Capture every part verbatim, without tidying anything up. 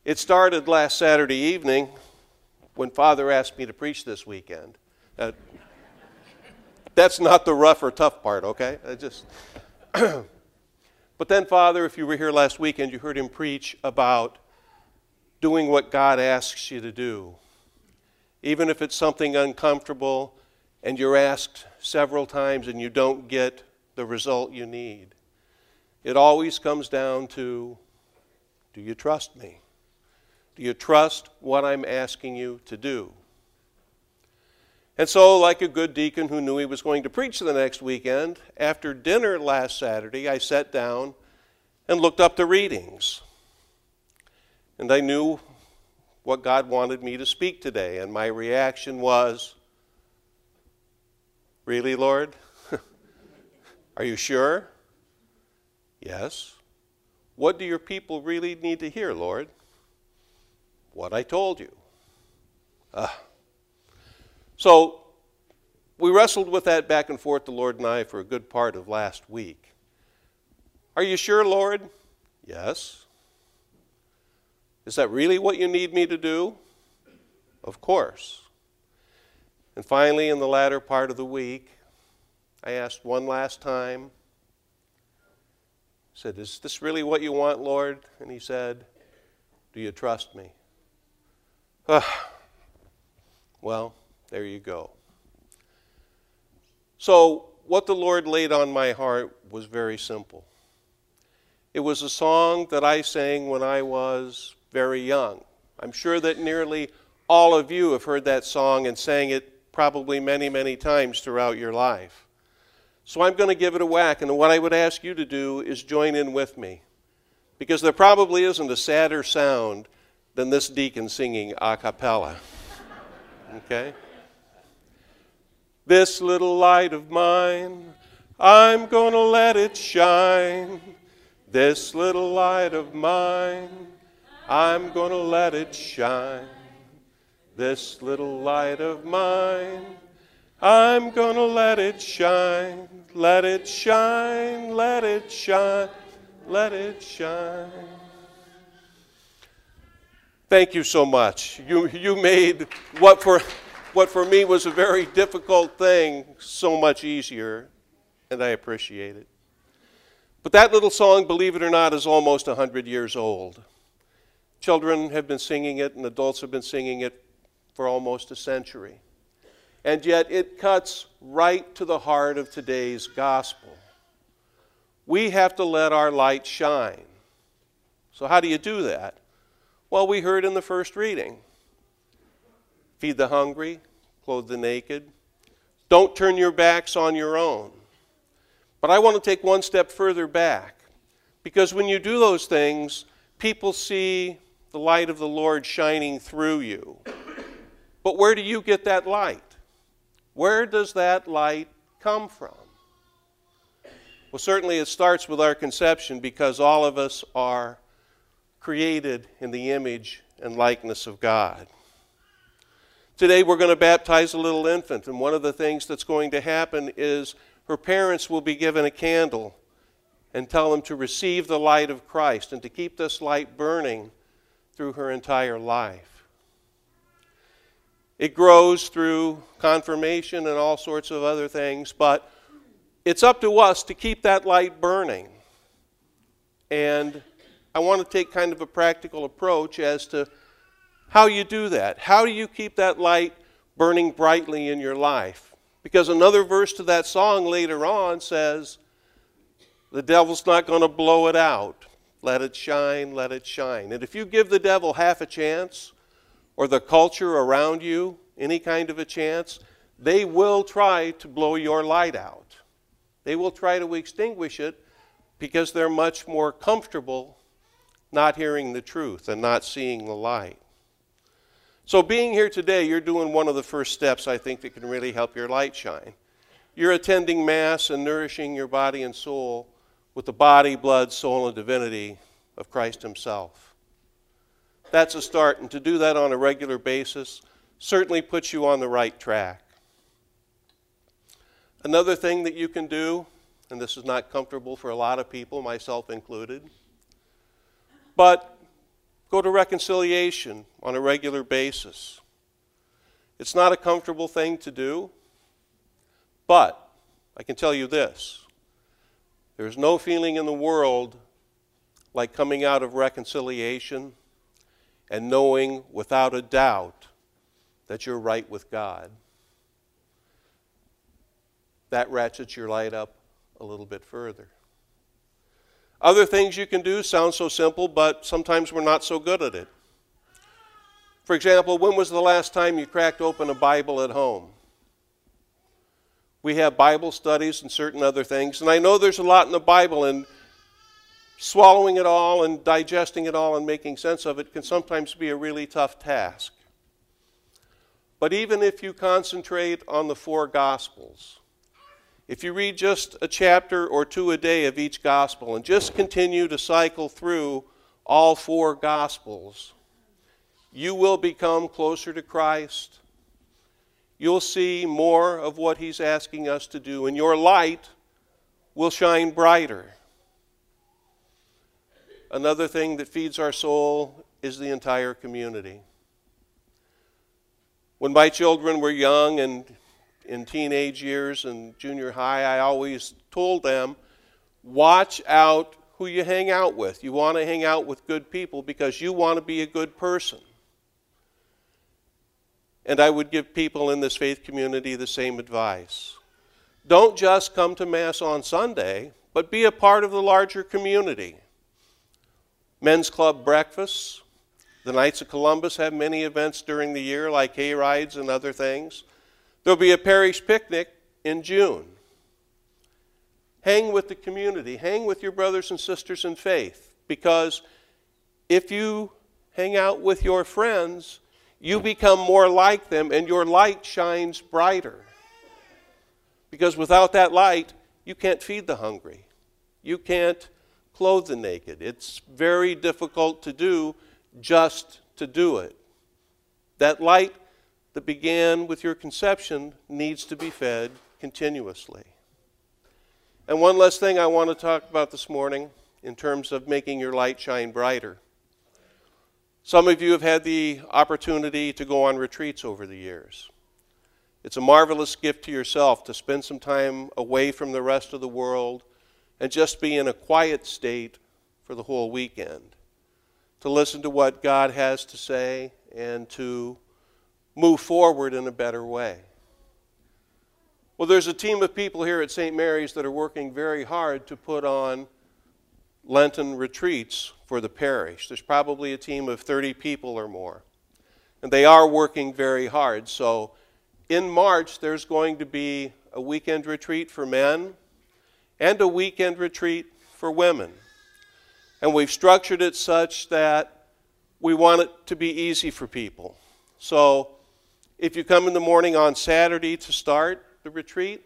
It started last Saturday evening when Father asked me to preach this weekend. Uh, that's not the rough or tough part, okay? I just. But then, Father, if you were here last weekend, you heard him preach about doing what God asks you to do. Even if it's something uncomfortable and you're asked several times and you don't get the result you need. It always comes down to, do you trust me? Do you trust what I'm asking you to do? And so, like a good deacon who knew he was going to preach the next weekend, after dinner last Saturday, I sat down and looked up the readings. And I knew what God wanted me to speak today, and my reaction was, really, Lord? Are you sure? Yes. What do your people really need to hear, Lord? What I told you. Uh. So we wrestled with that back and forth, the Lord and I, for a good part of last week. Are you sure, Lord? Yes. Is that really what you need me to do? Of course. And finally, in the latter part of the week, I asked one last time, I said, is this really what you want, Lord? And he said, do you trust me? Ah, well, there you go. So what the Lord laid on my heart was very simple. It was a song that I sang when I was very young. I'm sure that nearly all of you have heard that song and sang it probably many, many times throughout your life. So I'm going to give it a whack, and what I would ask you to do is join in with me, because there probably isn't a sadder sound than this deacon singing a cappella. Okay? This little light of mine, I'm going to let it shine. This little light of mine, I'm going to let it shine. This little light of mine, I'm going to let it shine. Let it shine, let it shine, let it shine. Thank you so much. You, you made what for, what for me was a very difficult thing so much easier, and I appreciate it. But that little song, believe it or not, is almost one hundred years old. Children have been singing it, and adults have been singing it for almost a century. And yet it cuts right to the heart of today's gospel. We have to let our light shine. So how do you do that? Well, we heard in the first reading. Feed the hungry, clothe the naked. Don't turn your backs on your own. But I want to take one step further back, because when you do those things, people see the light of the Lord shining through you. But where do you get that light? Where does that light come from? Well, certainly it starts with our conception, because all of us are created in the image and likeness of God. Today we're going to baptize a little infant, and one of the things that's going to happen is her parents will be given a candle and tell them to receive the light of Christ and to keep this light burning through her entire life. It grows through confirmation and all sorts of other things, but it's up to us to keep that light burning. And I want to take kind of a practical approach as to how you do that. How do you keep that light burning brightly in your life? Because another verse to that song later on says, the devil's not going to blow it out. Let it shine, let it shine. And if you give the devil half a chance, or the culture around you any kind of a chance, they will try to blow your light out. They will try to extinguish it because they're much more comfortable not hearing the truth and not seeing the light. So being here today, you're doing one of the first steps, I think, that can really help your light shine. You're attending Mass and nourishing your body and soul with the body, blood, soul, and divinity of Christ himself. That's a start, and to do that on a regular basis certainly puts you on the right track. Another thing that you can do, and this is not comfortable for a lot of people, myself included, but Go to reconciliation on a regular basis. It's not a comfortable thing to do, but I can tell you this. There's no feeling in the world like coming out of reconciliation and knowing without a doubt that you're right with God. That ratchets your light up a little bit further. Other things you can do sound so simple, but sometimes we're not so good at it. For example, when was the last time you cracked open a Bible at home? We have Bible studies and certain other things, and I know there's a lot in the Bible, and swallowing it all and digesting it all and making sense of it can sometimes be a really tough task. But even if you concentrate on the four Gospels, if you read just a chapter or two a day of each Gospel and just continue to cycle through all four Gospels, you will become closer to Christ. You'll see more of what He's asking us to do, and your light will shine brighter. Another thing that feeds our soul is the entire community. When my children were young and in teenage years and junior high, I always told them, watch out who you hang out with. You want to hang out with good people because you want to be a good person. And I would give people in this faith community the same advice. Don't just come to Mass on Sunday, but be a part of the larger community. Men's club breakfasts. The Knights of Columbus have many events during the year, like hay rides and other things. There'll be a parish picnic in June. Hang with the community. Hang with your brothers and sisters in faith. Because if you hang out with your friends, you become more like them, and your light shines brighter. Because without that light, you can't feed the hungry. You can't clothe the naked. It's very difficult to do just to do it. That light that began with your conception needs to be fed continuously. And one last thing I want to talk about this morning in terms of making your light shine brighter. Some of you have had the opportunity to go on retreats over the years. It's a marvelous gift to yourself to spend some time away from the rest of the world and just be in a quiet state for the whole weekend, to listen to what God has to say and to move forward in a better way. Well, there's a team of people here at Saint Mary's that are working very hard to put on Lenten retreats for the parish. There's probably a team of thirty people or more. And they are working very hard. So in March, there's going to be a weekend retreat for men and a weekend retreat for women. And we've structured it such that we want it to be easy for people. So if you come in the morning on Saturday to start the retreat,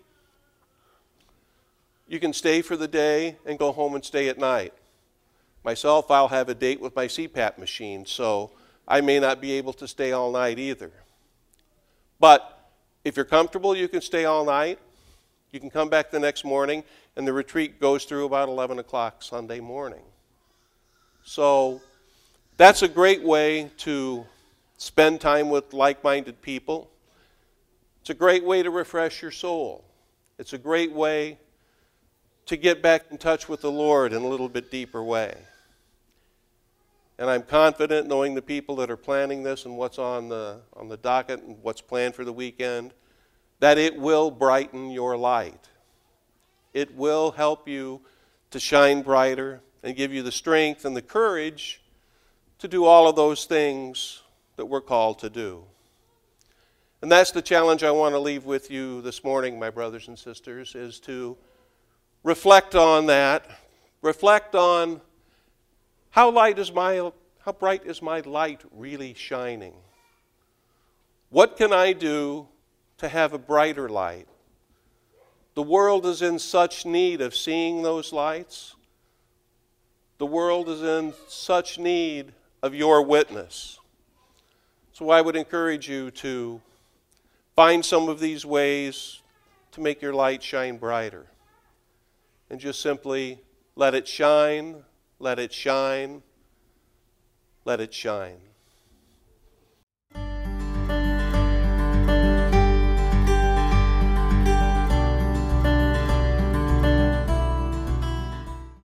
you can stay for the day and go home and stay at night. Myself, I'll have a date with my C PAP machine, so I may not be able to stay all night either. But if you're comfortable, you can stay all night. You can come back the next morning, and the retreat goes through about eleven o'clock Sunday morning. So that's a great way to spend time with like-minded people. It's a great way to refresh your soul. It's a great way to get back in touch with the Lord in a little bit deeper way. And I'm confident, knowing the people that are planning this and what's on the, on the docket and what's planned for the weekend, that it will brighten your light. It will help you to shine brighter and give you the strength and the courage to do all of those things that we're called to do. And that's the challenge I want to leave with you this morning, my brothers and sisters, is to reflect on that. Reflect on how light is my, how bright is my light really shining? What can I do to have a brighter light? The world is in such need of seeing those lights. The world is in such need of your witness. So I would encourage you to find some of these ways to make your light shine brighter. And just simply let it shine, let it shine, let it shine.